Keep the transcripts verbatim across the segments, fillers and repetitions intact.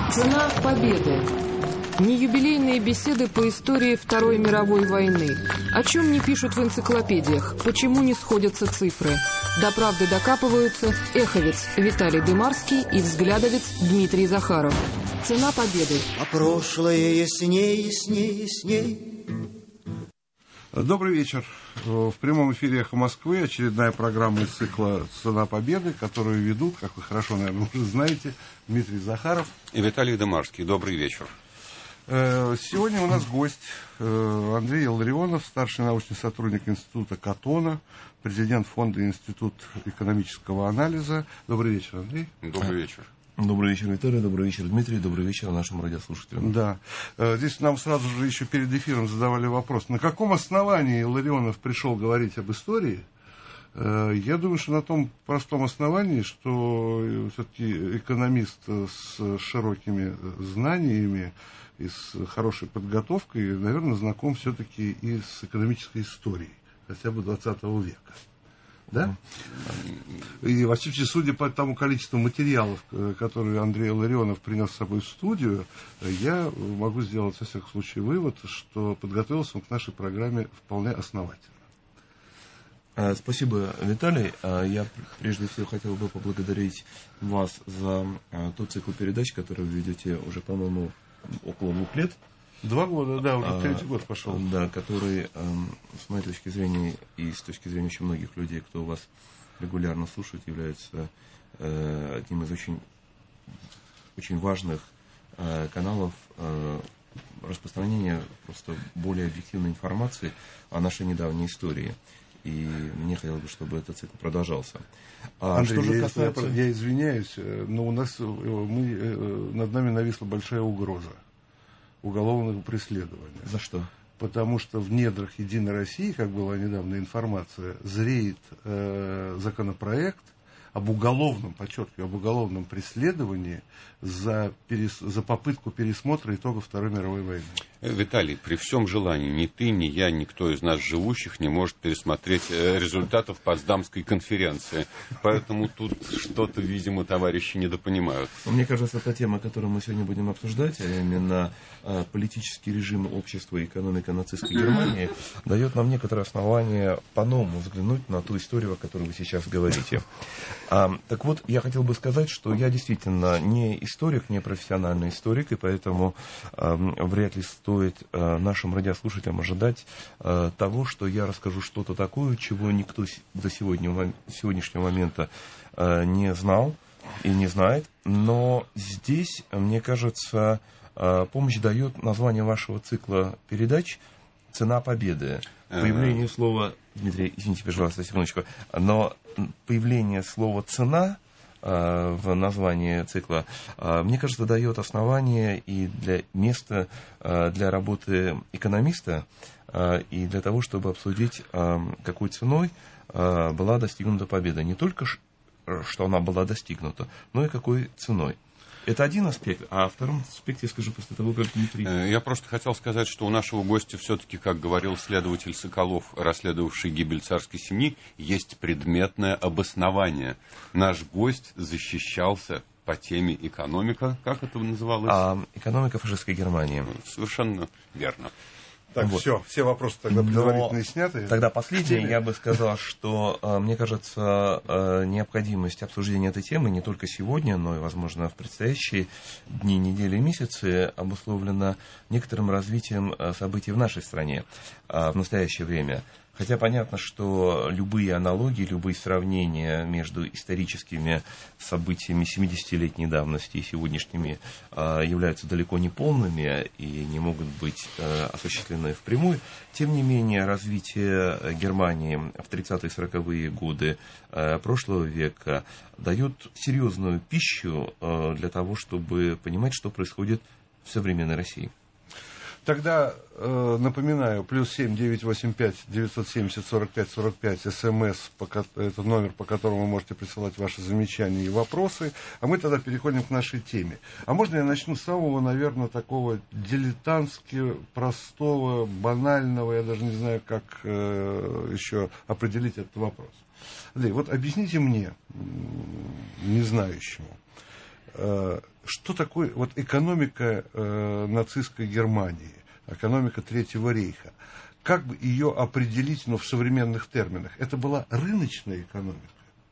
Цена победы. Неюбилейные беседы по истории Второй мировой войны. О чем не пишут в энциклопедиях, почему не сходятся цифры. До правды докапываются эховец Виталий Дымарский и взглядовец Дмитрий Захаров. Цена победы. А прошлое ясней, ясней, ясней. Добрый вечер. В прямом эфире «Эхо Москвы» очередная программа из цикла «Цена победы», которую ведут, как вы хорошо, наверное, уже знаете, Дмитрий Захаров и Виталий Дымарский. Добрый вечер. Сегодня у нас гость Андрей Илларионов, старший научный сотрудник Института Каттона, президент фонда Институт экономического анализа. Добрый вечер, Андрей. Добрый вечер. Добрый вечер, Виталий, добрый вечер, Дмитрий, добрый вечер нашим радиослушателям. Да. Здесь нам сразу же еще перед эфиром задавали вопрос, на каком основании Илларионов пришел говорить об истории? Я думаю, что на том простом основании, что все-таки экономист с широкими знаниями и с хорошей подготовкой, наверное, знаком все-таки и с экономической историей, хотя бы двадцатого века. Да? И, во всяком случае, судя по тому количеству материалов, которые Андрей Илларионов принес с собой в студию, я могу сделать, во всяком случае, вывод, что подготовился он к нашей программе вполне основательно. Спасибо, Виталий. Я прежде всего хотел бы поблагодарить вас за тот цикл передач, который вы ведете уже, по-моему, около двух лет. Два года, да, уже третий год пошел. Да, который, с моей точки зрения, и с точки зрения очень многих людей, кто вас регулярно слушает, является одним из очень, очень важных каналов распространения просто более объективной информации о нашей недавней истории. И мне хотелось бы, чтобы этот цикл продолжался. А Андрей, что же я, касается... я, я извиняюсь, но у нас мы, над нами нависла большая угроза уголовного преследования. За что? Потому что в недрах Единой России, как была недавно информация, зреет э, законопроект об уголовном, подчеркиваю, об уголовном преследовании за, перес, за попытку пересмотра итогов Второй мировой войны. Виталий, при всем желании, ни ты, ни я, никто из нас живущих не может пересмотреть результатов Потсдамской конференции. Поэтому тут что-то, видимо, товарищи недопонимают. Мне кажется, эта тема, которую мы сегодня будем обсуждать, а именно политический режим общества и экономика нацистской Германии, дает нам некоторые основания по-новому взглянуть на ту историю, о которой вы сейчас говорите. А, так вот, я хотел бы сказать, что я действительно не историк, не профессиональный историк, и поэтому а, вряд ли стоит а, нашим радиослушателям ожидать а, того, что я расскажу что-то такое, чего никто до сегодня, сегодняшнего момента а, не знал и не знает. Но здесь, мне кажется, а, помощь дает название вашего цикла передач «Цена победы». Появление слова, Дмитрий, извините, пожалуйста, секундочку, но появление слова «цена» э, в названии цикла, э, мне кажется, дает основание и для места э, для работы экономиста, э, и для того, чтобы обсудить, э, какой ценой э, была достигнута победа. Не только, что она была достигнута, но и какой ценой. Это один аспект, а о втором аспекте я скажу после того, как Дмитрий... Я просто хотел сказать, что у нашего гостя все-таки, как говорил следователь Соколов, расследовавший гибель царской семьи, есть предметное обоснование. Наш гость защищался по теме экономика, как это называлось? А, экономика фашистской Германии. Совершенно верно. Так, вот. Все, все вопросы тогда предварительно сняты. Тогда последнее, я бы сказал, что, мне кажется, необходимость обсуждения этой темы не только сегодня, но и, возможно, в предстоящие дни, недели и месяцы обусловлена некоторым развитием событий в нашей стране в настоящее время. Хотя понятно, что любые аналогии, любые сравнения между историческими событиями семидесятилетней давности и сегодняшними э, являются далеко не полными и не могут быть э, осуществлены впрямую. Тем не менее, развитие Германии в тридцатые сороковые годы э, прошлого века дает серьезную пищу э, для того, чтобы понимать, что происходит в современной России. Тогда э, напоминаю, плюс семь девятьсот восемьдесят пять девятьсот семьдесят сорок пять сорок пять, СМС, это номер, по которому вы можете присылать ваши замечания и вопросы. А мы тогда переходим к нашей теме. А можно я начну с самого, наверное, такого дилетантски простого, банального, я даже не знаю, как э, еще определить этот вопрос. Андрей, вот объясните мне, не знающему, что такое вот экономика нацистской Германии, экономика Третьего рейха? Как бы ее определить, но в современных терминах? Это была рыночная экономика?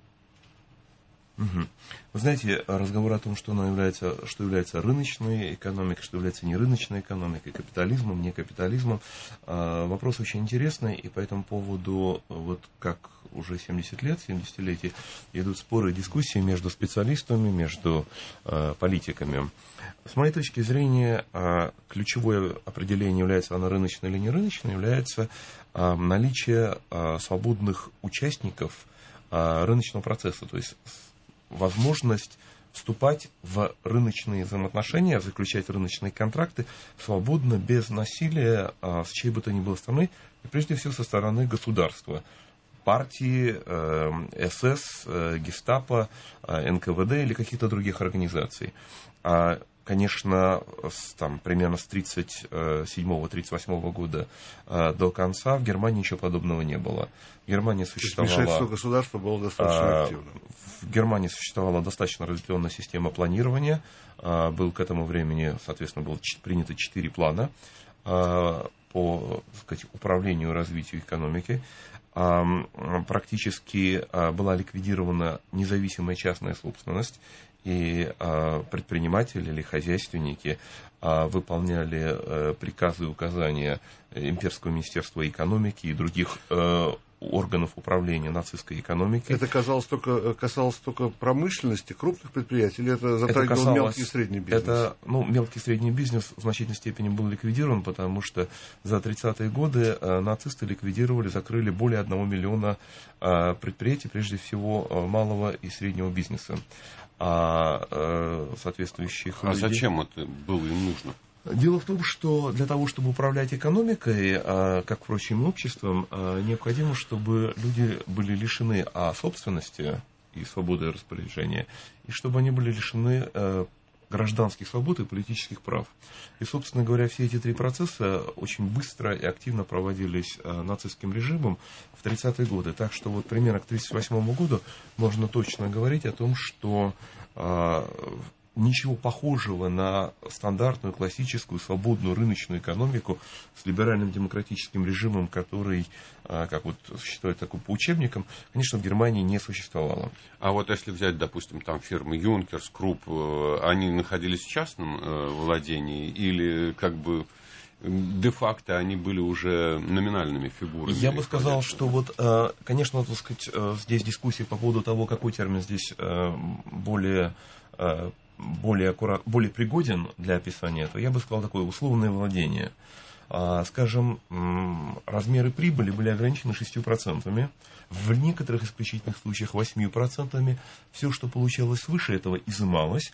Угу. Вы знаете, разговор о том, что она является, что является рыночной экономикой, что является нерыночной экономикой, капитализмом, не капитализмом, вопрос очень интересный, и по этому поводу, вот как уже семьдесят лет, семидесятилетие, идут споры и дискуссии между специалистами, между политиками. С моей точки зрения, ключевое определение, является она рыночной или нерыночной, является наличие свободных участников рыночного процесса, то есть возможность вступать в рыночные взаимоотношения, заключать рыночные контракты свободно, без насилия с чьей бы то ни было стороны, и прежде всего со стороны государства. Партии, эс эс, гестапо, эн ка вэ дэ или каких-то других организаций. Конечно, с, там, примерно с тридцать седьмого — тридцать восьмого года э, до конца в Германии ничего подобного не было. В Германии существовала... Вмешательство государства было достаточно э, активным. В Германии существовала достаточно разветвленная система планирования. Э, был к этому времени, соответственно, было принято четыре плана э, по, так сказать, управлению и развитию экономики. Э, практически э, была ликвидирована независимая частная собственность. И э, предприниматели или хозяйственники э, выполняли э, приказы и указания Имперского министерства экономики и других э, органов управления нацистской экономики. Это касалось только, касалось только промышленности, крупных предприятий, или это затрагивало это мелкий и средний бизнес? Это, ну, мелкий и средний бизнес в значительной степени был ликвидирован, потому что за тридцатые годы э, нацисты ликвидировали, закрыли более одного миллиона э, предприятий, прежде всего э, малого и среднего бизнеса. А э, соответствующих А людей... зачем это было им нужно? Дело в том, что для того, чтобы управлять экономикой, э, как, впрочем, обществом, э, необходимо, чтобы люди были лишены а, собственности и свободы распоряжения, и чтобы они были лишены э, гражданских свобод и политических прав. И, собственно говоря, все эти три процесса очень быстро и активно проводились э, нацистским режимом в тридцатые годы. Так что вот примерно к тридцать восьмому году можно точно говорить о том, что э, ничего похожего на стандартную, классическую, свободную рыночную экономику с либеральным демократическим режимом, который, как вот считают такой по учебникам, конечно, в Германии не существовало. А вот если взять, допустим, там фирмы Юнкерс, Крупп, они находились в частном владении или как бы де-факто они были уже номинальными фигурами? Я бы сказал, что вот, конечно, так сказать, здесь дискуссия по поводу того, какой термин здесь более... более, аккурат, более пригоден для описания этого, я бы сказал, такое условное владение. Скажем, размеры прибыли были ограничены шестью процентами, в некоторых исключительных случаях восемью процентами. Все, что получалось свыше этого, изымалось.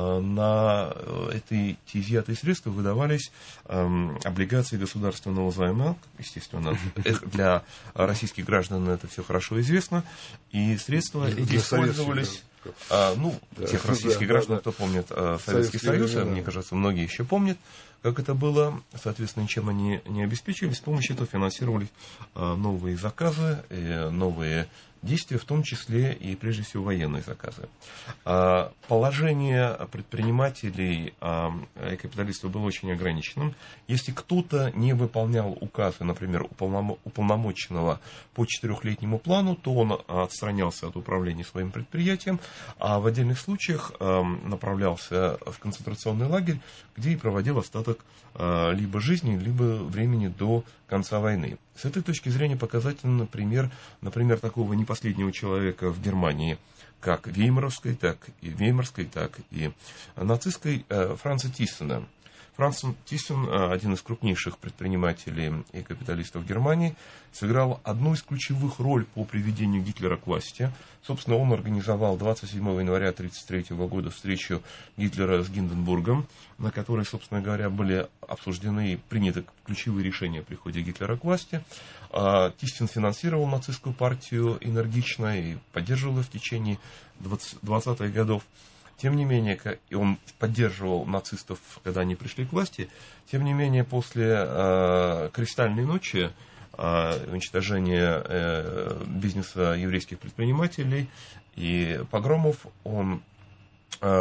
На эти изъятые средства выдавались облигации государственного займа, естественно, для российских граждан это все хорошо известно, и средства эти использовались... А, ну, да, тех российских да, граждан, да, кто помнит а, Советский Союз, времена, мне кажется, многие еще помнят, как это было, соответственно, чем они не обеспечивались, с помощью этого финансировались а, новые заказы, и новые действия, в том числе и, прежде всего, военные заказы. А, положение предпринимателей а, и капиталистов было очень ограниченным. Если кто-то не выполнял указы, например, уполномоченного по четырехлетнему плану, то он отстранялся от управления своим предприятием, а в отдельных случаях а, направлялся в концентрационный лагерь, где и проводил остаток а, либо жизни, либо времени до конца войны. С этой точки зрения показательный пример, например, такого не последнего человека в Германии, как веймаровской, так и веймарской, так и нацистской, Франца Тиссена. Франц Тиссен, один из крупнейших предпринимателей и капиталистов Германии, сыграл одну из ключевых ролей по приведению Гитлера к власти. Собственно, он организовал двадцать седьмого января тысяча девятьсот тридцать третьего года встречу Гитлера с Гинденбургом, на которой, собственно говоря, были обсуждены и приняты ключевые решения о приходе Гитлера к власти. Тиссен финансировал нацистскую партию энергично и поддерживал ее в течение двадцатых годов. Тем не менее, и он поддерживал нацистов, когда они пришли к власти, тем не менее, после э, «Кристальной ночи», э, уничтожения э, бизнеса еврейских предпринимателей и погромов, он э,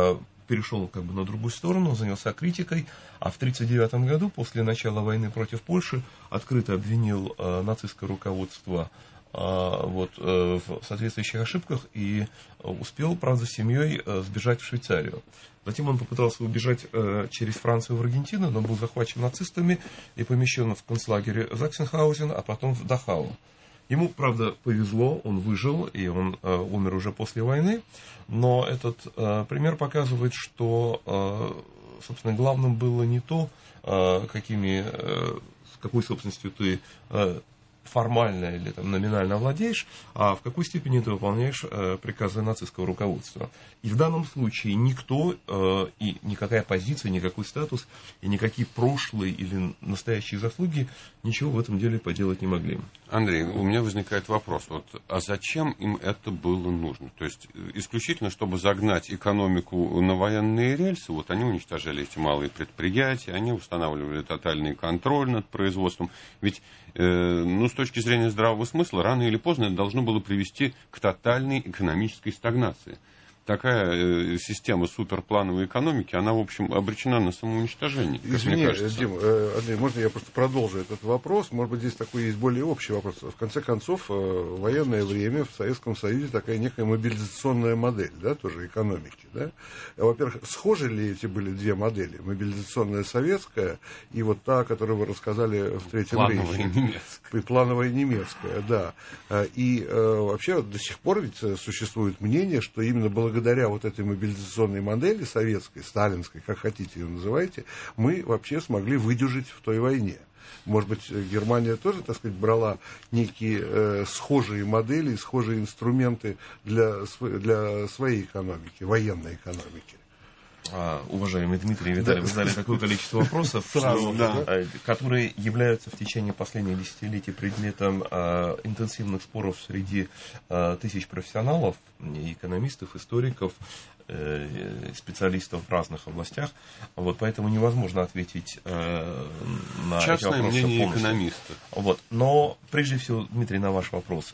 перешел как бы на другую сторону, занялся критикой, а в тысяча девятьсот тридцать девятом году, после начала войны против Польши, открыто обвинил э, нацистское руководство э, вот, э, в соответствующих ошибках и успел, правда, с семьей э, сбежать в Швейцарию. Затем он попытался убежать э, через Францию в Аргентину, но был захвачен нацистами и помещен в концлагерь Заксенхаузен, а потом в Дахау. Ему, правда, повезло, он выжил, и он э, умер уже после войны, но этот э, пример показывает, что, э, собственно, главным было не то, э, какими, э, с какой собственностью ты э, формально или там, номинально владеешь, а в какой степени ты выполняешь э, приказы нацистского руководства. И в данном случае никто, э, и никакая позиция, никакой статус, и никакие прошлые или настоящие заслуги ничего в этом деле поделать не могли. Андрей, у меня возникает вопрос. Вот, а зачем им это было нужно? То есть, исключительно, чтобы загнать экономику на военные рельсы, вот они уничтожали эти малые предприятия, они устанавливали тотальный контроль над производством. Ведь, э, ну, с точки зрения здравого смысла, рано или поздно это должно было привести к тотальной экономической стагнации. Такая э, система суперплановой экономики, она, в общем, обречена на самоуничтожение. Извини, Дим, э, Андрей, можно я просто продолжу этот вопрос? Может быть, здесь такой есть более общий вопрос. В конце концов, э, в военное время в Советском Союзе такая некая мобилизационная модель, да, тоже экономики, да? Во-первых, схожи ли эти были две модели? Мобилизационная советская и вот та, которую вы рассказали в Третьем Рейхе. Плановая немецкая. И плановая немецкая, да. И э, вообще до сих пор ведь существует мнение, что именно благодаря Благодаря вот этой мобилизационной модели советской, сталинской, как хотите ее называйте, мы вообще смогли выдержать в той войне. Может быть, Германия тоже, так сказать, брала некие э, схожие модели, схожие инструменты для, для своей экономики, военной экономики. А, уважаемый Дмитрий Витальевич, вы задали такое количество вопросов, Сразу, что, да. которые являются в течение последних десятилетий предметом а, интенсивных споров среди а, тысяч профессионалов, экономистов, историков, э, специалистов в разных областях. Вот, поэтому невозможно ответить э, на частное эти вопросы мнение полностью. Экономиста. Вот. Но прежде всего, Дмитрий, на ваш вопрос.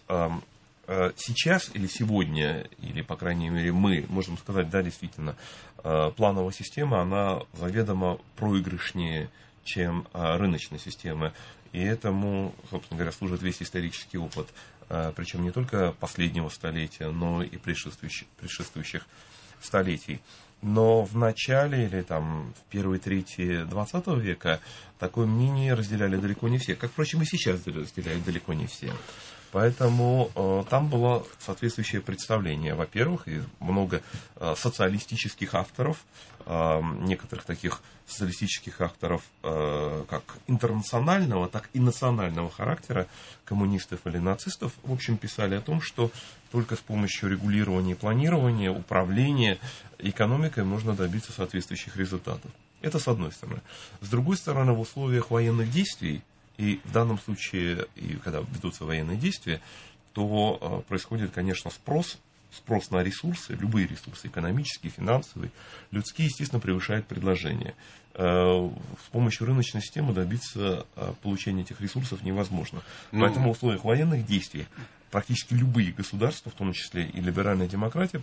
Сейчас или сегодня, или, по крайней мере, мы можем сказать, да, действительно, плановая система, она заведомо проигрышнее, чем рыночная система. И этому, собственно говоря, служит весь исторический опыт, причем не только последнего столетия, но и предшествующих, предшествующих столетий. Но в начале или там, в первой трети двадцатого века такое мнение разделяли далеко не все, как, впрочем, и сейчас разделяют далеко не все. Поэтому э, там было соответствующее представление. Во-первых, и много э, социалистических авторов, э, некоторых таких социалистических авторов э, как интернационального, так и национального характера, коммунистов или нацистов, в общем, писали о том, что только с помощью регулирования и планирования, управления экономикой можно добиться соответствующих результатов. Это с одной стороны. С другой стороны, в условиях военных действий, и в данном случае, и когда ведутся военные действия, то э, происходит, конечно, спрос, спрос на ресурсы, любые ресурсы, экономические, финансовые, людские, естественно, превышает предложение. Э, с помощью рыночной системы добиться э, получения этих ресурсов невозможно. Но... Поэтому в условиях военных действий практически любые государства, в том числе и либеральная демократия,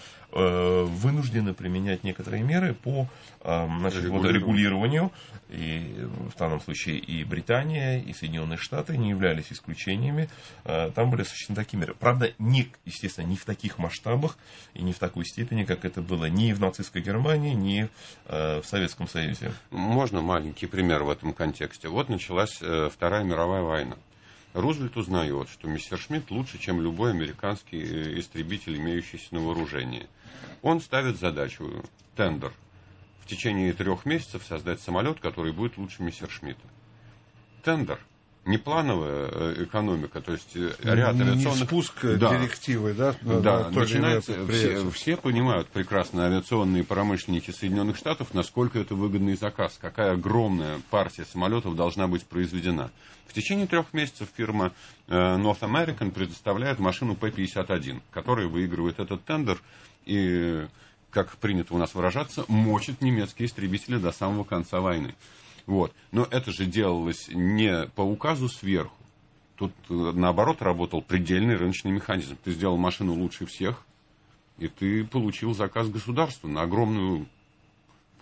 вынуждены применять некоторые меры по значит, вот, регулированию. И в данном случае и Британия, и Соединенные Штаты не являлись исключениями. Там были осуществлены такие меры. Правда, не, естественно, не в таких масштабах и не в такой степени, как это было ни в нацистской Германии, ни в Советском Союзе. Можно маленький пример в этом контексте. Вот началась Вторая мировая война. Рузвельт узнает, что Мессершмитт лучше, чем любой американский истребитель, имеющийся на вооружении. Он ставит задачу, тендер, в течение трех месяцев создать самолет, который будет лучше Мессершмитта. Тендер. Не плановая экономика, то есть ряд не, авиационных... Не спуск да. директивы, да? Да, на начинается... Все, все понимают прекрасно, авиационные промышленники Соединенных Штатов, насколько это выгодный заказ, какая огромная партия самолетов должна быть произведена. В течение трех месяцев фирма North American предоставляет машину Пэ пятьдесят один, которая выигрывает этот тендер и, как принято у нас выражаться, мочит немецкие истребители до самого конца войны. Вот. Но это же делалось не по указу сверху. Тут, наоборот, работал предельный рыночный механизм. Ты сделал машину лучше всех, и ты получил заказ государства на огромную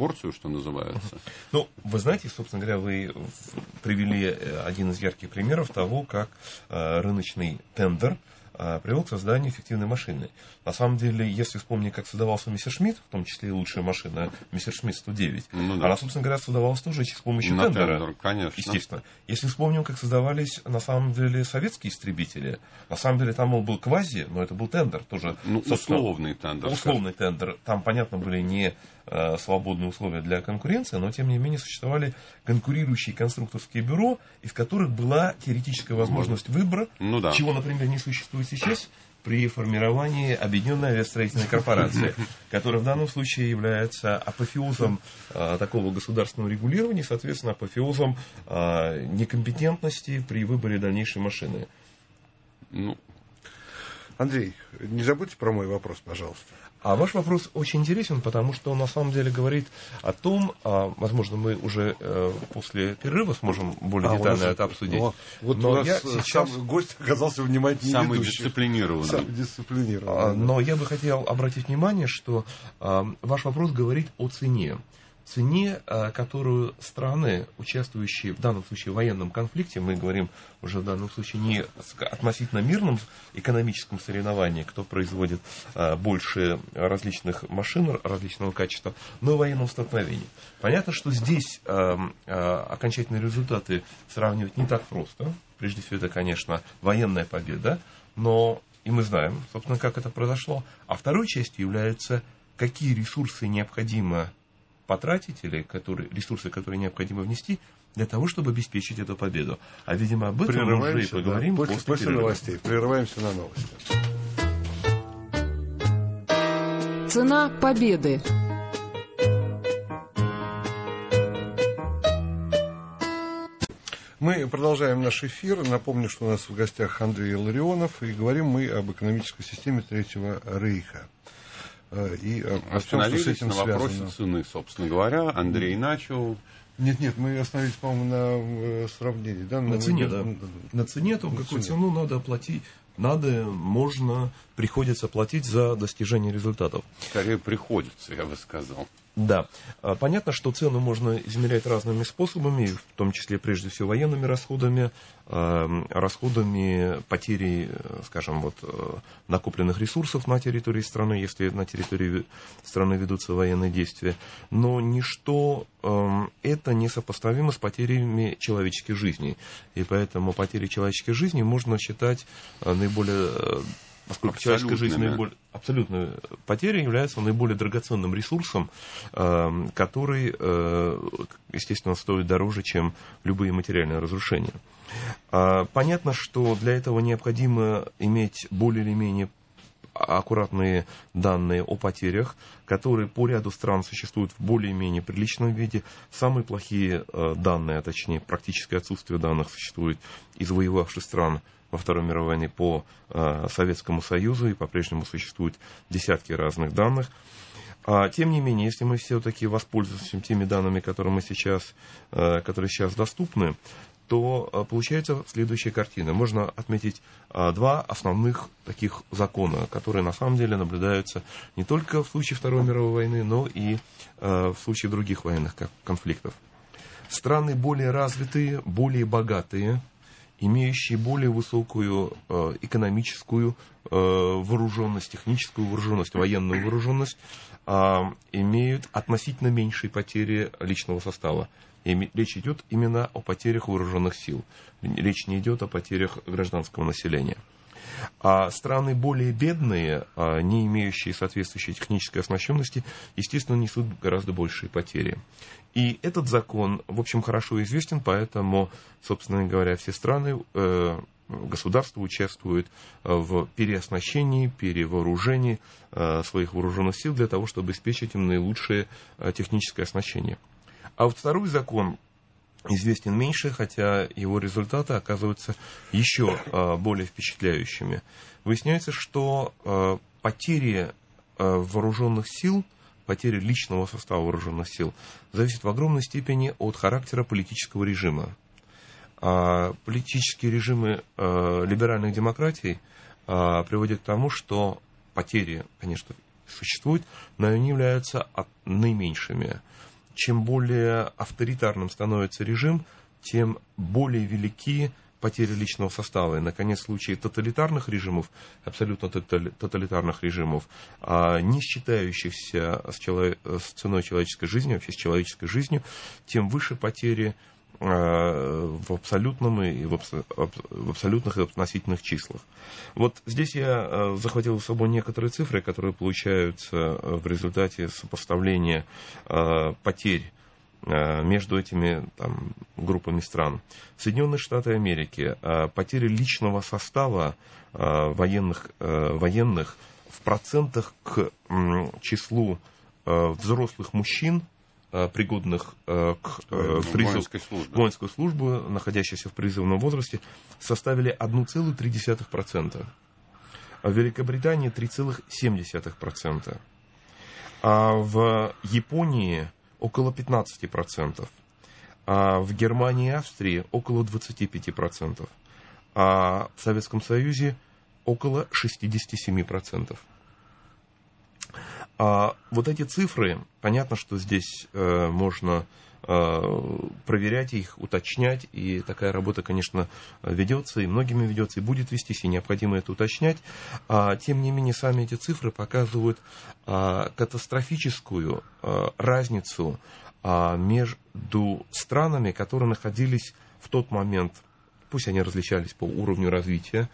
порцию, что называется. Ну, вы знаете, собственно говоря, вы привели один из ярких примеров того, как рыночный тендер привел к созданию эффективной машины. На самом деле, если вспомнить, как создавался Мессершмитт, в том числе и лучшая машина Мессершмитт сто девять, ну, да. она, собственно говоря, создавалась тоже с помощью на тендера. Тендер, конечно. Естественно. Если вспомним, как создавались, на самом деле, советские истребители, на самом деле, там был квази, но это был тендер тоже. Ну, условный тендер. Условный скажем. тендер. Там, понятно, были не э, свободные условия для конкуренции, но, тем не менее, существовали конкурирующие конструкторские бюро, из которых была теоретическая возможность выбора, ну, да. чего, например, не существует сейчас при формировании Объединенной авиастроительной корпорации, которая в данном случае является апофеозом а, такого государственного регулирования, соответственно, апофеозом а, некомпетентности при выборе дальнейшей машины. Ну, Андрей, не забудьте про мой вопрос, пожалуйста. А ваш вопрос очень интересен, потому что он на самом деле говорит о том, а, возможно, мы уже э, после перерыва сможем более а, детально это обсудить. О, вот но у нас я сейчас... сам гость оказался внимательнее Самый ведущий. дисциплинированный. Самый дисциплинированный. А, но я бы хотел обратить внимание, что а, ваш вопрос говорит о цене. Цене, которую страны, участвующие в данном случае в военном конфликте, мы говорим уже в данном случае не относительно мирном экономическом соревновании, кто производит больше различных машин различного качества, но и в военном столкновении. Понятно, что здесь окончательные результаты сравнивать не так просто. Прежде всего, это, конечно, военная победа, но и мы знаем, собственно, как это произошло. А второй частью является, какие ресурсы необходимо потратить, или которые, ресурсы, которые необходимо внести для того, чтобы обеспечить эту победу. А, видимо, об этом мы уже и поговорим да, после, после, после новостей. Прерываемся на новости. Цена победы. Мы продолжаем наш эфир. Напомню, что у нас в гостях Андрей Илларионов, и говорим мы об экономической системе Третьего Рейха. И остановились на связано. Вопросе цены, собственно говоря. Андрей начал. Нет, нет, мы остановились, по-моему, на сравнении. Да? На, на цене, да. На цене, о том, какую цене. цену надо оплатить. Надо, можно, приходится платить за достижение результатов. Скорее приходится, я бы сказал. Да. Понятно, что цену можно измерять разными способами, в том числе, прежде всего, военными расходами, расходами потери, скажем, вот, накопленных ресурсов на территории страны, если на территории страны ведутся военные действия. Но ничто это не сопоставимо с потерями человеческих жизней. И поэтому потери человеческих жизней можно считать наиболее... Поскольку человеческая жизнь наиболее, абсолютная потеря является наиболее драгоценным ресурсом, э, который, э, естественно, стоит дороже, чем любые материальные разрушения. Э, понятно, что для этого необходимо иметь более или менее аккуратные данные о потерях, которые по ряду стран существуют в более-менее приличном виде. Самые плохие э, данные, а точнее практическое отсутствие данных, существует из воевавших стран во Второй мировой войне по э, Советскому Союзу, и по-прежнему существуют десятки разных данных. А, тем не менее, если мы все-таки воспользуемся теми данными, которые, мы сейчас, э, которые сейчас доступны, то э, получается следующая картина. Можно отметить э, два основных таких закона, которые на самом деле наблюдаются не только в случае Второй мировой войны, но и э, в случае других военных конфликтов. Страны более развитые, более богатые, имеющие более высокую э, экономическую э, вооруженность, техническую вооруженность, военную вооруженность, э, имеют относительно меньшие потери личного состава. И речь идет именно о потерях вооруженных сил. Речь не идет о потерях гражданского населения. А страны более бедные, не имеющие соответствующей технической оснащенности, естественно, несут гораздо большие потери. И этот закон, в общем, хорошо известен, поэтому, собственно говоря, все страны, государства участвуют в переоснащении, перевооружении своих вооруженных сил для того, чтобы обеспечить им наилучшее техническое оснащение. А вот второй закон известен меньше, хотя его результаты оказываются еще э, более впечатляющими. Выясняется, что э, потери э, вооруженных сил, потери личного состава вооруженных сил зависят в огромной степени от характера политического режима. А политические режимы э, либеральных демократий э, приводят к тому, что потери, конечно, существуют, но они являются от наименьшими. чем более авторитарным становится режим, тем более велики потери личного состава. И, наконец, в случае тоталитарных режимов, абсолютно тоталитарных режимов, не считающихся с, чело... с ценой человеческой жизни, вообще с человеческой жизнью, тем выше потери в абсолютном и в, абс... в абсолютных и относительных числах. Вот здесь я захватил с собой некоторые цифры, которые получаются в результате сопоставления потерь между этими там, группами стран. Соединенные Штаты Америки, потери личного состава военных, военных в процентах к числу взрослых мужчин, пригодных к призыв, воинской службе. воинскую службу, находящихся в призывном возрасте, составили одна целая три десятых процента. А в Великобритании три целых семь десятых процента. А в Японии около пятнадцать процентов. А в Германии и Австрии около двадцать пять процентов. А в Советском Союзе около шестьдесят семь процентов. А вот эти цифры, понятно, что здесь э, можно э, проверять их, уточнять, и такая работа, конечно, ведется, и многими ведется, и будет вестись, и необходимо это уточнять. А, тем не менее, сами эти цифры показывают а, катастрофическую а, разницу а, между странами, которые находились в тот момент, пусть они различались по уровню развития,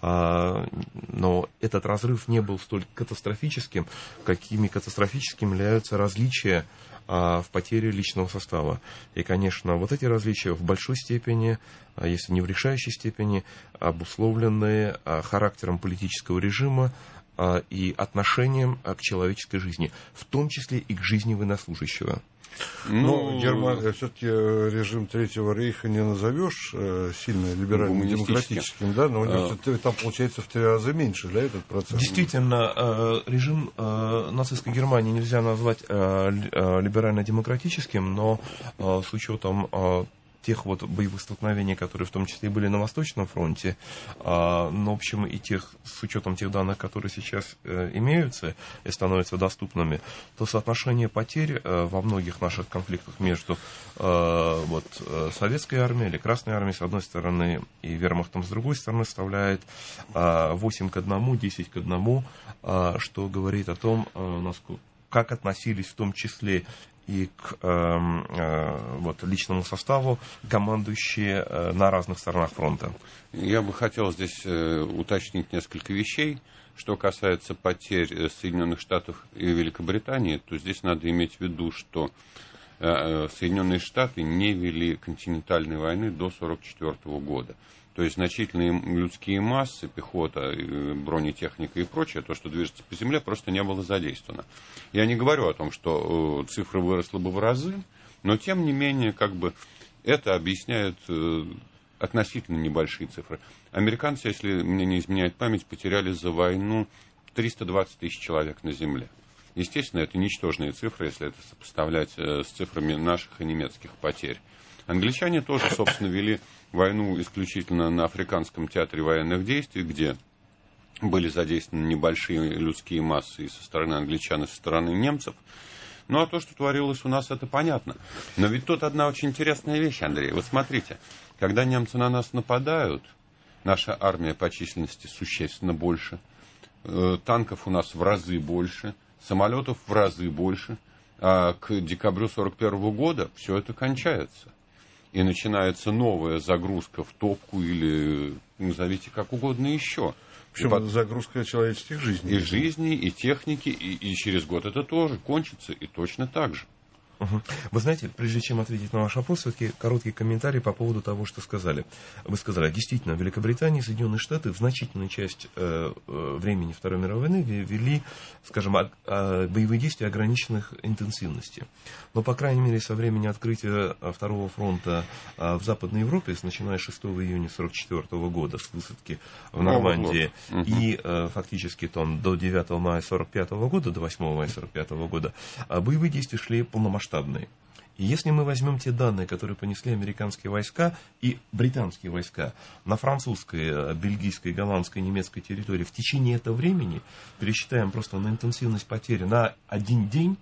но этот разрыв не был столь катастрофическим, какими катастрофическими являются различия в потере личного состава. И, конечно, вот эти различия в большой степени, если не в решающей степени, обусловлены характером политического режима и отношением к человеческой жизни, в том числе и к жизни военнослужащего. Но ну, Германия, все-таки режим Третьего Рейха не назовешь э, сильно либерально-демократическим, да, но у него а... там получается в три раза меньше, да, этот процесс? Действительно, э, режим э, нацистской Германии нельзя назвать э, либерально-демократическим, но э, с учетом э, тех вот боевых столкновений, которые в том числе были на Восточном фронте, а, но, в общем, и тех, с учетом тех данных, которые сейчас э, имеются и становятся доступными, то соотношение потерь э, во многих наших конфликтах между э, вот, э, советской армией или Красной армией с одной стороны и вермахтом с другой стороны составляет э, восемь к одному, десять к одному, э, что говорит о том, э, насколько, как относились в том числе и к э, э, вот, личному составу, командующие э, на разных сторонах фронта. Я бы хотел здесь э, уточнить несколько вещей. Что касается потерь Соединенных Штатов и Великобритании, то здесь надо иметь в виду, что э, Соединенные Штаты не вели континентальной войны до сорок четвёртого года. То есть значительные людские массы, пехота, бронетехника и прочее, то, что движется по земле, просто не было задействовано. Я не говорю о том, что цифра выросла бы в разы, но тем не менее, как бы, это объясняет относительно небольшие цифры. Американцы, если мне не изменяет память, потеряли за войну триста двадцать тысяч человек на земле. Естественно, это ничтожные цифры, если это сопоставлять с цифрами наших и немецких потерь. Англичане тоже, собственно, вели войну исключительно на Африканском театре военных действий, где были задействованы небольшие людские массы и со стороны англичан, и со стороны немцев. Ну, а то, что творилось у нас, это понятно. Но ведь тут одна очень интересная вещь, Андрей. Вот смотрите, когда немцы на нас нападают, наша армия по численности существенно больше, танков у нас в разы больше, самолетов в разы больше, а к декабрю сорок первого года все это кончается. И начинается новая загрузка в топку или назовите как угодно еще. Причем под... загрузка человеческих жизней. И жизни, и техники, и, и через год это тоже кончится, и точно так же. Угу. Вы знаете, прежде чем ответить на ваш вопрос, все-таки короткий комментарий по поводу того, что сказали. Вы сказали, действительно, Великобритания и Соединенные Штаты в значительную часть э, времени Второй мировой войны вели, скажем, о, о, боевые действия ограниченных интенсивности. Но, по крайней мере, со времени открытия Второго фронта э, в Западной Европе, с начиная с шестого июня сорок четвёртого года, с высадки в Нормандии, угу. и э, фактически там, до девятого мая сорок пятого года, до восьмого мая сорок пятого года, э, боевые действия шли полномасштабно. И если мы возьмем те данные, которые понесли американские войска и британские войска на французской, бельгийской, голландской, немецкой территории в течение этого времени, пересчитаем просто на интенсивность потери на один день,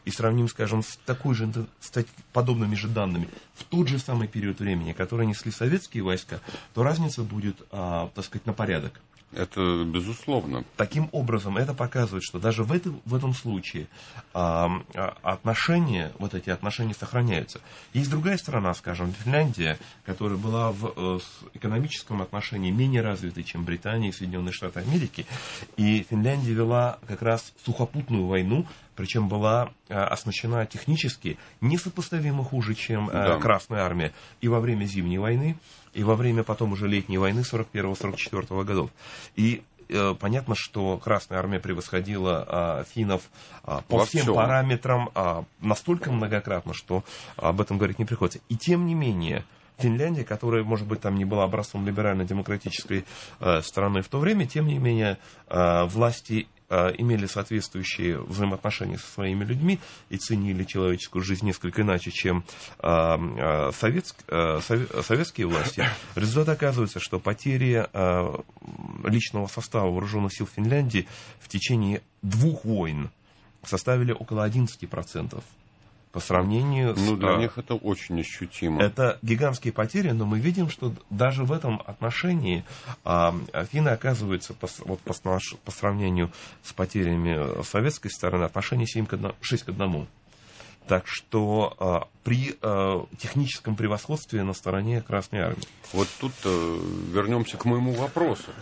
и сравним, скажем, с такой же, с подобными же данными в тот же самый период времени, который несли советские войска, то разница будет, а, так сказать, на порядок. Это безусловно. Таким образом, это показывает, что даже в, это, в этом случае а, отношения, вот эти отношения сохраняются. Есть другая сторона, скажем, Финляндия, которая была в экономическом отношении менее развитой, чем Британия и Соединенные Штаты Америки. И Финляндия вела как раз сухопутную войну, причем была оснащена технически несопоставимо хуже, чем да. Красная армия и во время Зимней войны, и во время потом уже Летней войны сорок первого — сорок четвёртого годов. И э, понятно, что Красная армия превосходила э, финнов э, по Во всем всем. параметрам э, настолько многократно, что об этом говорить не приходится. И тем не менее, Финляндия, которая, может быть, там не была образцом либерально-демократической э, страны в то время, тем не менее, э, власти имели соответствующие взаимоотношения со своими людьми и ценили человеческую жизнь несколько иначе, чем э, советск, э, советские власти. Результат оказывается, что потери э, личного состава вооруженных сил Финляндии в течение двух войн составили около одиннадцать процентов. По сравнению ну, с... для них это очень ощутимо. Это гигантские потери, но мы видим, что даже в этом отношении а, финны оказываются по, вот, по, по сравнению с потерями советской стороны отношение шесть к одному. Так что а, при а, техническом превосходстве на стороне Красной армии. Вот тут а, вернемся к моему вопросу.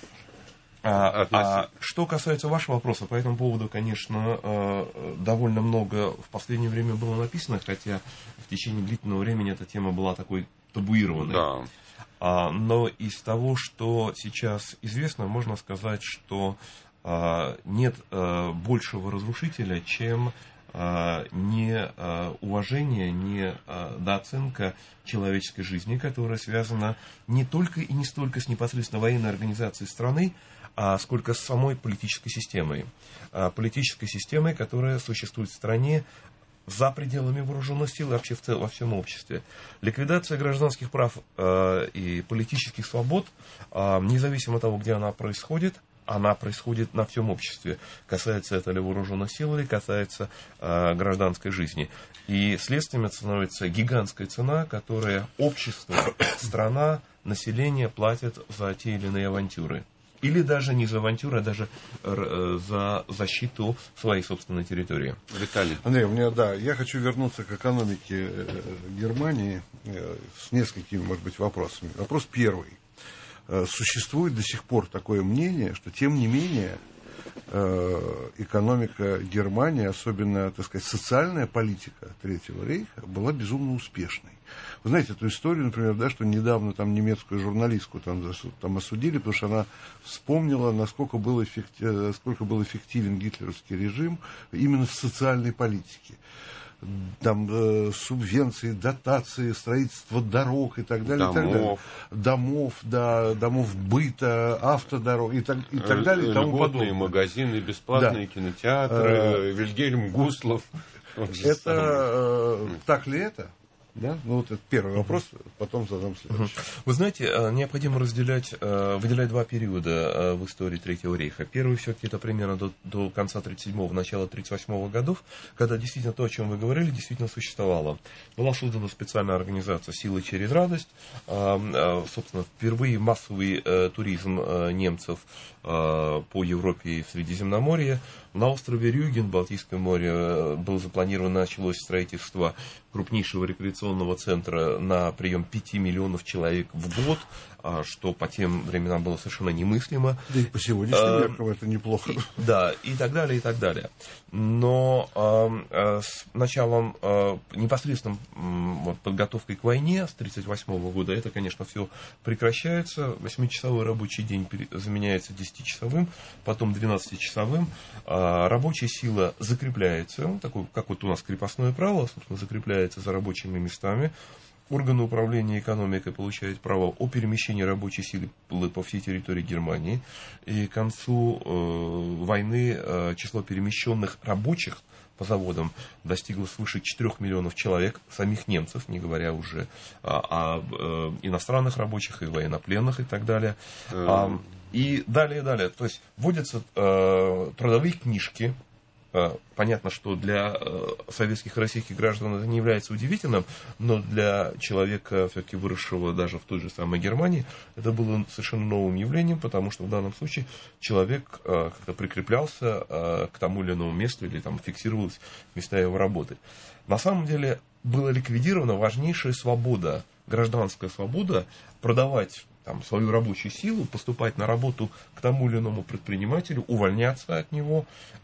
А, а что касается вашего вопроса, по этому поводу, конечно, довольно много в последнее время было написано, хотя в течение длительного времени эта тема была такой табуированной. Да. А, но из того, что сейчас известно, можно сказать, что а, нет а, большего разрушителя, чем а, не а, уважение, не а, дооценка человеческой жизни, которая связана не только и не столько с непосредственно военной организацией страны, а сколько с самой политической системой. Политической системой, которая существует в стране за пределами вооруженных сил и вообще в целом, во всем обществе. Ликвидация гражданских прав э, и политических свобод, э, независимо от того, где она происходит, она происходит на всем обществе. Касается это ли вооруженных сил, или касается э, гражданской жизни. И следствием становится гигантская цена, которую общество, страна, население платят за те или иные авантюры. Или даже не за авантюру, а даже за защиту своей собственной территории. Виталий. Андрей, у меня, да, я хочу вернуться к экономике Германии с несколькими, может быть, вопросами. Вопрос первый. Существует до сих пор такое мнение, что, тем не менее, экономика Германии, особенно, так сказать, социальная политика Третьего рейха, была безумно успешной. Вы знаете эту историю, например, да, что недавно там немецкую журналистку там, там осудили, потому что она вспомнила, насколько был, эффектив, сколько был эффективен гитлеровский режим именно в социальной политике. Там э, субвенции, дотации, строительство дорог и так далее. Домов. И так далее. Домов, да, домов быта, автодорог и так, и так далее. И тому подобное. Магазины, бесплатные да. кинотеатры, э, Вильгельм Гуслов. Это э, так ли это? Да? Ну, вот это первый вопрос, потом задам следующий. Вы знаете, необходимо разделять, выделять два периода в истории Третьего рейха. Первый все-таки это примерно до, до конца тридцать седьмого, начала тридцать восьмого годов, когда действительно то, о чем вы говорили, действительно существовало. Была создана специальная организация «Силы через радость». Собственно, впервые массовый туризм немцев по Европе и в Средиземноморье. На острове Рюген, Балтийское море, было запланировано, началось строительство крупнейшего рекреационного центра на прием пяти миллионов человек в год, что по тем временам было совершенно немыслимо. Да и по сегодняшним меркам это неплохо. И, да, и так далее, и так далее. Но э, с началом, э, непосредственной э, подготовкой к войне с тридцать восьмого года, это, конечно, все прекращается. Восьмичасовой рабочий день заменяется десятичасовым, потом двенадцатичасовым. Э, рабочая сила закрепляется, такой, как вот у нас крепостное право, собственно, закрепляется за рабочими местами. Органы управления экономикой получают право о перемещении рабочей силы по всей территории Германии. И к концу э, войны э, число перемещенных рабочих по заводам достигло свыше четырёх миллионов человек, самих немцев, не говоря уже о, о э, иностранных рабочих и военнопленных и так далее. А, и далее, далее. То есть вводятся э, трудовые книжки понятно, что для советских и российских граждан это не является удивительным, но для человека, все-таки выросшего даже в той же самой Германии, это было совершенно новым явлением, потому что в данном случае человек как-то прикреплялся к тому или иному месту или там фиксировалось места его работы. На самом деле была ликвидирована важнейшая свобода, гражданская свобода продавать там свою рабочую силу, поступать на работу к тому или иному предпринимателю, увольняться от него.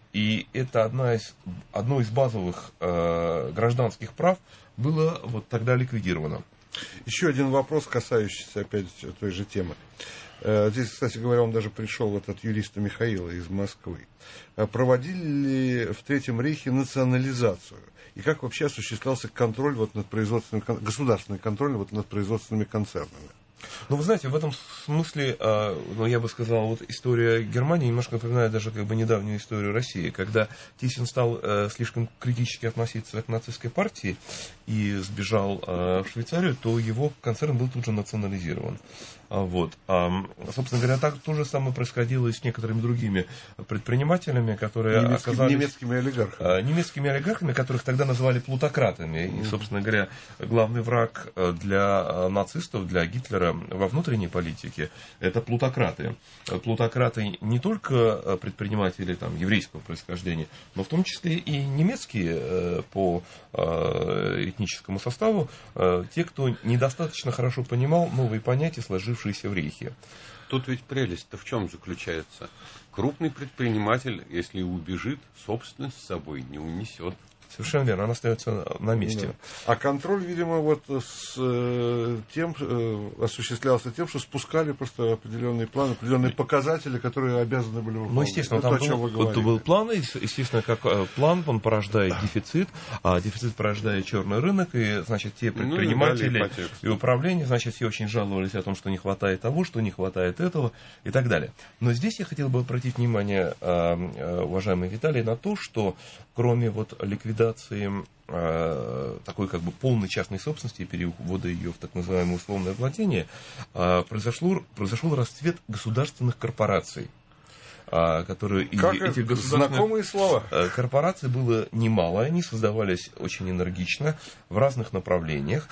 И это одна из, одно из базовых э, гражданских прав было вот тогда ликвидировано. Еще один вопрос, касающийся опять той же темы. Здесь, кстати говоря, он даже пришел вот от юриста Михаила из Москвы. Проводили ли в Третьем Рейхе национализацию? И как вообще осуществлялся контроль вот над производственными, государственный контроль вот над производственными концернами? Ну, вы знаете, в этом смысле, ну, я бы сказал, вот история Германии немножко напоминает даже как бы недавнюю историю России, когда Тиссин стал слишком критически относиться к нацистской партии и сбежал в Швейцарию, то его концерн был тут же национализирован. Вот. Собственно говоря, так то же самое происходило и с некоторыми другими предпринимателями, которые Немецкими, оказались... Немецкими олигархами. Немецкими олигархами, которых тогда называли плутократами. И, собственно говоря, главный враг для нацистов, для Гитлера во внутренней политике — это плутократы. Плутократы не только предприниматели там, еврейского происхождения, но в том числе и немецкие по этническому составу, те, кто недостаточно хорошо понимал новые понятия, сложившиеся в Рейхе. Тут ведь прелесть-то в чем заключается? Крупный предприниматель, если убежит, собственность с собой не унесет. Совершенно верно, она остается на месте. Да. А контроль, видимо, вот с э, тем э, осуществлялся тем, что спускали просто определенные планы, определенные показатели, которые обязаны были выполнять. Ну, естественно, это там то, был, был, был план, естественно, как план, он порождает дефицит, а дефицит порождает черный рынок, и, значит, те предприниматели ну, и, и управление, значит, все очень жаловались о том, что не хватает того, что не хватает этого и так далее. Но здесь я хотел бы обратить внимание, уважаемый Виталий, на то, что кроме вот ликвидации такой как бы полной частной собственности и перевода ее в так называемое условное владение, произошло, произошел расцвет государственных корпораций. Которые как и этих знакомые слова. Корпораций было немало, они создавались очень энергично в разных направлениях.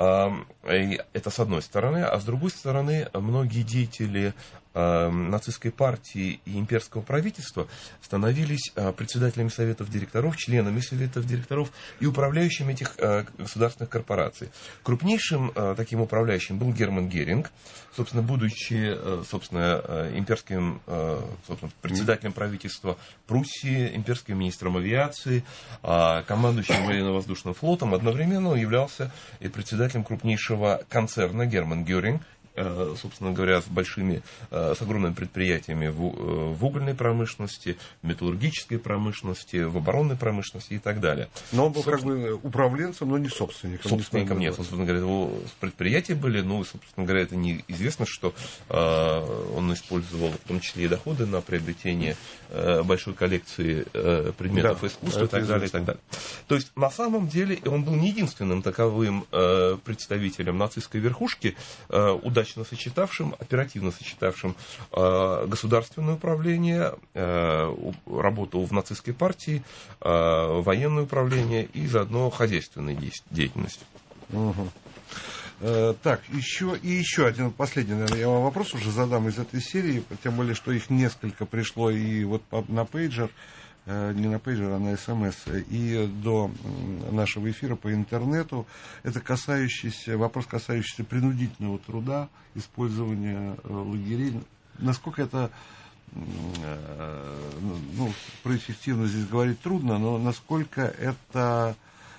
Это с одной стороны, а с другой стороны, многие деятели нацистской партии и имперского правительства становились председателями советов директоров, членами советов директоров и управляющими этих государственных корпораций. Крупнейшим таким управляющим был Герман Геринг, собственно, будучи собственно, имперским собственно, председателем правительства Пруссии, имперским министром авиации, командующим военно-воздушным флотом, одновременно он являлся и председателем крупнейшего концерна Герман Геринг, собственно говоря, с большими, с огромными предприятиями в, в угольной промышленности, в металлургической промышленности, в оборонной промышленности и так далее. Но он был как бы управленцем, но не собственником. Собственником нет. Собственно говоря, его предприятия были, ну, собственно говоря, это неизвестно, что э, он использовал в том числе и доходы на приобретение э, большой коллекции э, предметов да, искусства и так далее, и так далее. То есть, на самом деле, он был не единственным таковым э, представителем нацистской верхушки, э, удачно сочетавшим, оперативно сочетавшим э, государственное управление, э, работу в нацистской партии, э, военное управление и заодно хозяйственной деятельность. Угу. Э, так, еще и еще один последний, наверное, я вам вопрос уже задам из этой серии, тем более, что их несколько пришло и вот на пейджер, не на пейджер, а на СМС, и до нашего эфира по интернету. Это касающийся, вопрос, касающийся принудительного труда, использования лагерей. Насколько это, ну, про эффективность здесь говорить трудно, но насколько это...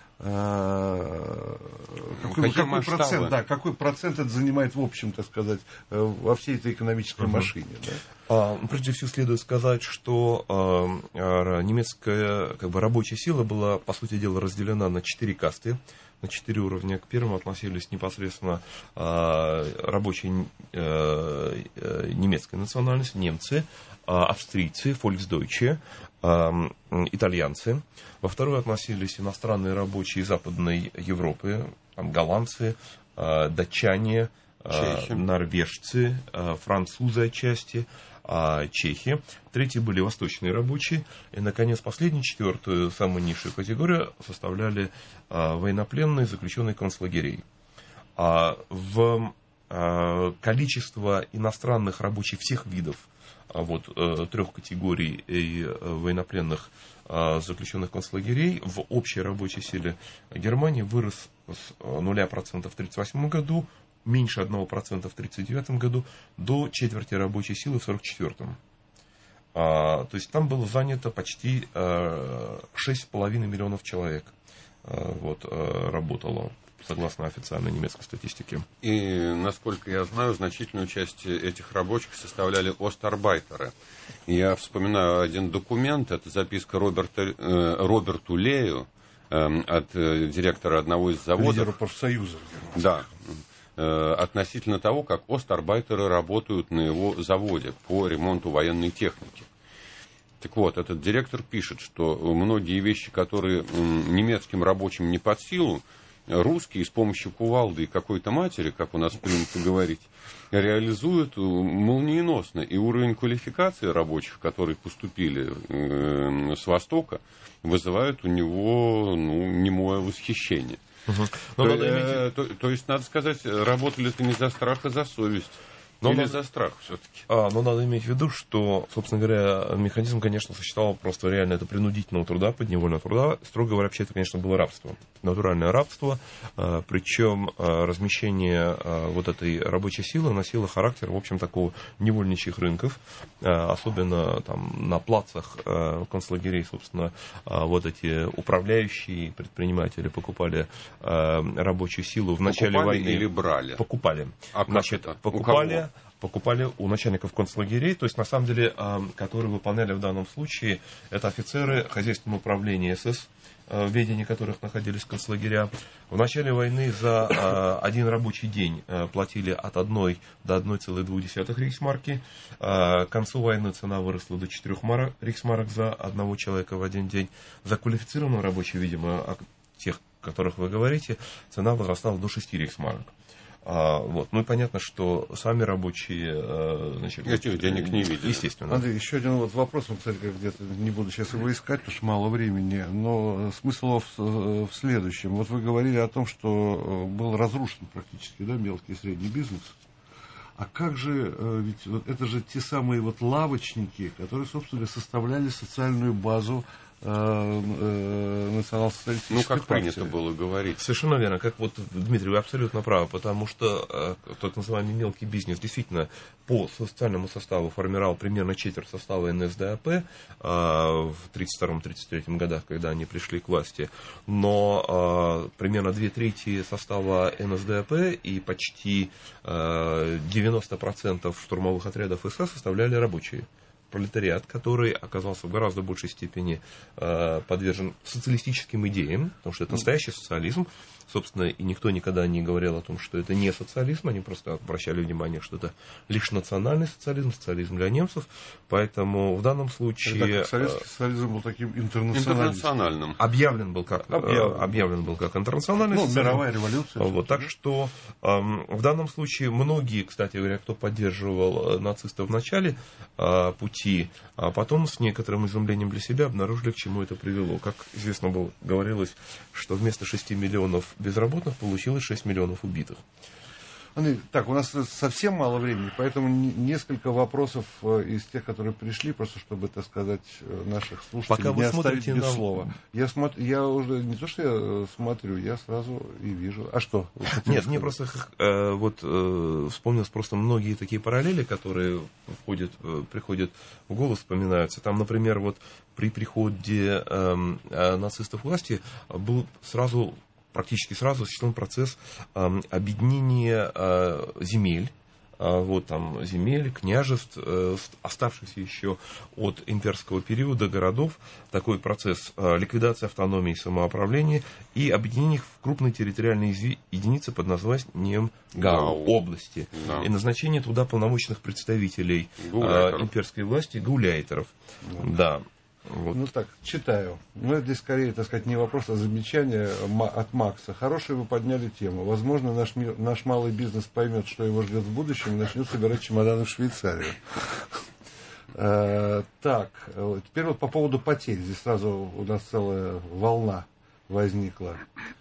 Какой, какой, процент, да, какой процент это занимает, в общем, так сказать, во всей этой экономической uh-huh. машине? Да? А, прежде всего, следует сказать, что а, немецкая как бы, рабочая сила была, по сути дела, разделена на четыре касты, на четыре уровня. К первому относились непосредственно а, рабочие а, немецкой национальности, немцы, а, австрийцы, фольксдойче, а, итальянцы. Во вторую относились иностранные рабочие Западной Европы, там, голландцы, а, датчане, а, норвежцы, а, французы отчасти. а, чехи. Третьи были восточные рабочие. И, наконец, последнюю, четвертую, самую низшую категорию составляли а, военнопленные, заключенные концлагерей. А, в а, количество иностранных рабочих всех видов, а, вот, а, трех категорий и а, военнопленных, а, заключенных концлагерей в общей рабочей силе Германии вырос с нуля процентов в тридцать восьмом году, меньше одного процента в тридцать девятом году, до четверти рабочей силы в сорок четвёртом. А, то есть там было занято почти а, шесть с половиной миллионов человек а, вот, а, работало, согласно официальной немецкой статистике. И, насколько я знаю, значительную часть этих рабочих составляли остарбайтеры. Я вспоминаю один документ, это записка Роберта, э, Роберту Лею, э, от э, директора одного из заводов. Лидера профсоюза. Да. Относительно того, как остарбайтеры работают на его заводе по ремонту военной техники. Так вот, этот директор пишет, что многие вещи, которые немецким рабочим не под силу, русские с помощью кувалды и какой-то матери, как у нас принято говорить, реализуют молниеносно. И уровень квалификации рабочих, которые поступили с Востока, вызывает у него ну, немое восхищение. Угу. То, э, то, то есть, надо сказать, работали это не за страх, а за совесть. Но Или надо... за страх все-таки. А, но надо иметь в виду, что, собственно говоря, механизм, конечно, существовал просто реально это принудительного труда, подневольного труда. Строго говоря, вообще это, конечно, было рабство. Натуральное рабство. А, причем а, размещение а, вот этой рабочей силы носило характер, в общем, такого невольничьих рынков. А, особенно там на плацах а, концлагерей, собственно, а, вот эти управляющие предприниматели покупали а, рабочую силу в начале покупали войны. Или брали? Покупали. А Значит, это? покупали... покупали у начальников концлагерей, то есть, на самом деле, которые выполняли в данном случае, это офицеры хозяйственного управления СС, в ведении которых находились концлагеря. В начале войны за один рабочий день платили от одной до одной целой двух десятых рейхсмарки. К концу войны цена выросла до четырёх рейхсмарок за одного человека в один день. За квалифицированного рабочего, видимо, тех, о которых вы говорите, цена возрастала до шести рейхсмарок. А, вот. Ну и понятно, что сами рабочие, значит, этих денег не видели. Естественно. Андрей, еще один вот вопрос, он, кстати, где-то не буду сейчас его искать, потому что мало времени, но смысл в, в следующем. Вот вы говорили о том, что был разрушен практически, да, мелкий и средний бизнес. А как же, ведь вот это же те самые вот лавочники, которые, собственно, составляли социальную базу национал-социалистической Ну, как партии. принято было говорить. Совершенно верно. Как вот, Дмитрий, вы абсолютно правы, потому что э, тот называемый мелкий бизнес действительно по социальному составу формировал примерно четверть состава эн эс дэ а пэ э, в тридцать втором — тридцать третьем годах, когда они пришли к власти. Но э, примерно две трети состава эн эс дэ а пэ и почти э, девяносто процентов штурмовых отрядов эс эс составляли рабочие. Пролетариат, который оказался в гораздо большей степени э, подвержен социалистическим идеям, потому что это настоящий социализм. Собственно, и никто никогда не говорил о том, что это не социализм, они просто обращали внимание, что это лишь национальный социализм, социализм для немцев. Поэтому в данном случае... Так, советский социализм был таким интернациональным. интернациональным. Объявлен был как, объявлен. объявлен был как интернациональный ну, социализм. Мировая революция. Вот, так что э, в данном случае многие, кстати говоря, кто поддерживал нацистов в начале э, пути, а потом с некоторым изумлением для себя обнаружили, к чему это привело. Как известно было, говорилось, что вместо шести миллионов безработных получилось шесть миллионов убитых. Андрей, так, у нас совсем мало времени, поэтому несколько вопросов из тех, которые пришли, просто чтобы, так сказать, наших слушателей Пока не оставить без на... слова. Я, смотр... я уже не то, что я смотрю, я сразу и вижу. А что? Нет, мне просто э, вот э, вспомнилось просто многие такие параллели, которые входят, э, приходят в голову, вспоминаются. Там, например, вот при приходе э, э, нацистов к власти был сразу... практически сразу осуществлен процесс э, объединения э, земель, э, вот там земель, княжеств, э, оставшихся еще от имперского периода городов, такой процесс э, ликвидации автономии и самоуправления и объединения их в крупные территориальные единицы под названием ГАУ, области, да. И назначение туда полномочных представителей э, имперской власти, гауляйтеров. Да. Вот. Ну так, читаю. Ну, это здесь скорее, так сказать, не вопрос, а замечание от Макса. Хорошую вы подняли тему. Возможно, наш, мир, наш малый бизнес поймет, что его ждет в будущем, и начнет собирать чемоданы в Швейцарию. Э, так, теперь вот по поводу потерь. Здесь сразу у нас целая волна возникла.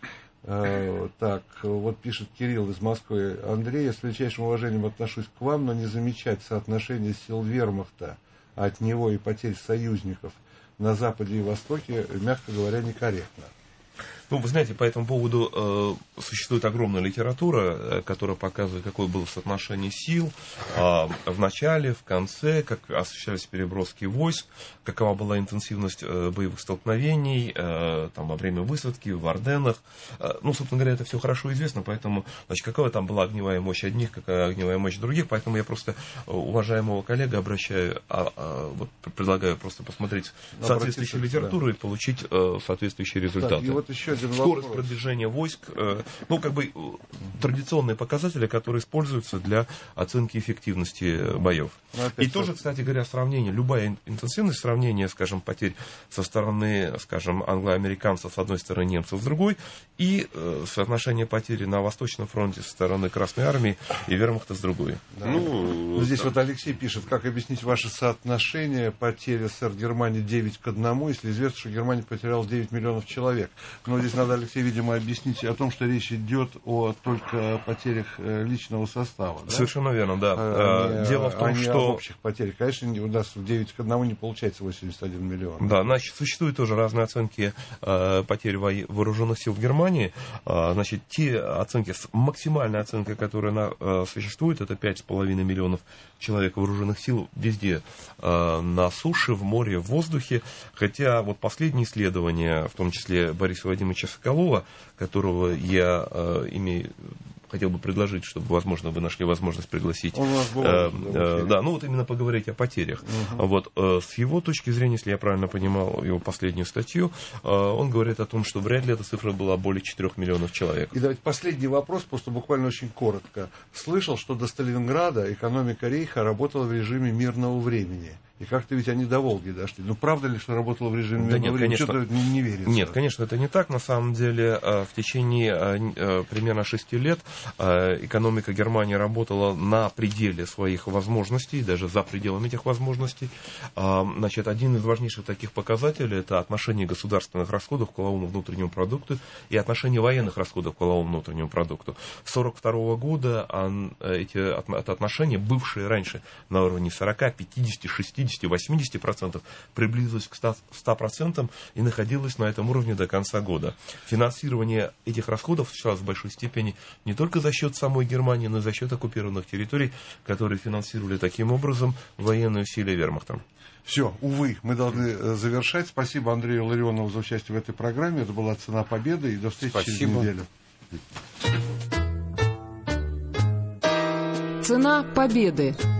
Э, так, вот пишет Кирилл из Москвы. Андрей, я с величайшим уважением отношусь к вам, но не замечать соотношение сил вермахта от него и потерь союзников на Западе и Востоке, мягко говоря, некорректно. Ну, вы знаете, по этому поводу э, существует огромная литература, э, которая показывает, какое было соотношение сил э, в начале, в конце, как осуществлялись переброски войск, какова была интенсивность э, боевых столкновений э, там, во время высадки в Арденнах. Э, ну, собственно говоря, это все хорошо известно, поэтому, значит, какая там была огневая мощь одних, какая огневая мощь других, поэтому я просто уважаемого коллега обращаю, а, а, вот, предлагаю просто посмотреть соответствующую литературу, да, и получить э, соответствующие результаты. Так, и вот еще скорость вопрос. Продвижения войск, ну, как бы традиционные показатели, которые используются для оценки эффективности боев. И тоже, кстати говоря, сравнение, любая интенсивность сравнения, скажем, потерь со стороны, скажем, англоамериканцев с одной стороны, немцев с другой, и э, соотношение потери на Восточном фронте со стороны Красной Армии и вермахта с другой. Да. Ну, ну, здесь да. Вот Алексей пишет, как объяснить ваше соотношение потери СССР Германии девять к одному, если известно, что Германия потеряла девять миллионов человек. Но здесь надо, Алексей, видимо, объяснить о том, что речь идет о только потерях личного состава. Да? Совершенно верно, да. А, Дело в том, а что... О общих потерях. Конечно, у нас девять к одному не получается восемьдесят один миллион. Да, значит, существуют тоже разные оценки э, потерь вооруженных сил в Германии. Э, значит, те оценки, максимальная оценка, которая на, э, существует, это пять с половиной миллионов человек вооруженных сил везде, э, на суше, в море, в воздухе. Хотя вот последние исследования, в том числе Бориса Вадимовича Соколова, которого я э, имею... хотел бы предложить, чтобы, возможно, вы нашли возможность пригласить. Он у нас был, э, э, да, ну вот именно поговорить о потерях. Угу. Вот, э, с его точки зрения, если я правильно понимал его последнюю статью, э, он говорит о том, что вряд ли эта цифра была более четырёх миллионов человек. И давайте последний вопрос, просто буквально очень коротко. Слышал, что до Сталинграда экономика Рейха работала в режиме мирного времени. И как-то ведь они до Волги дошли. Ну, правда ли, что работало в режиме да мирного нет, времени? Конечно, Что-то не, не верится. Нет, конечно, это не так. На самом деле, в течение примерно шести лет экономика Германии работала на пределе своих возможностей, даже за пределами этих возможностей. Значит, один из важнейших таких показателей – это отношение государственных расходов к валовому внутреннему продукту и отношение военных расходов к валовому внутреннему продукту. С тысяча девятьсот сорок второго года эти, это отношения, бывшие раньше на уровне сорок, пятьдесят, шестьдесят, восемьдесят процентов, приблизилось к ста процентам и находилось на этом уровне до конца года. Финансирование этих расходов осуществлялось в большой степени не только за счет самой Германии, но и за счет оккупированных территорий, которые финансировали таким образом военные усилия вермахта. Все, увы, мы должны завершать. Спасибо Андрею Ларионову за участие в этой программе. Это была «Цена победы». И до встречи Спасибо. Через неделю. «Цена победы».